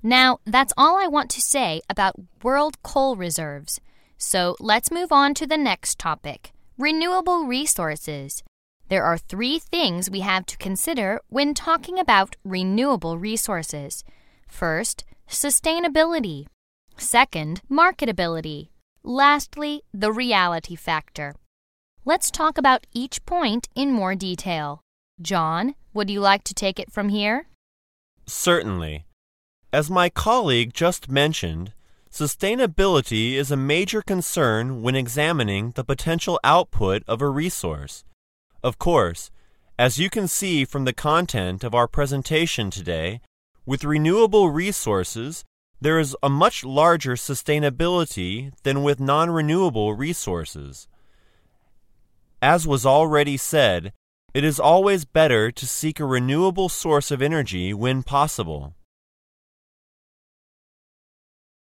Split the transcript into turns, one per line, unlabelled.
Now, that's all I want to say about world coal reserves. So let's move on to the next topic, renewable resources. There are 3 things we have to consider when talking about renewable resources. First, sustainability. Second, marketability. Lastly, the reality factor. Let's talk about each point in more detail. John, would you like to take it from here?
Certainly. As my colleague just mentioned, sustainability is a major concern when examining the potential output of a resource. Of course, as you can see from the content of our presentation today, with renewable resources, there is a much larger sustainability than with non-renewable resources. As was already said, it is always better to seek a renewable source of energy when possible.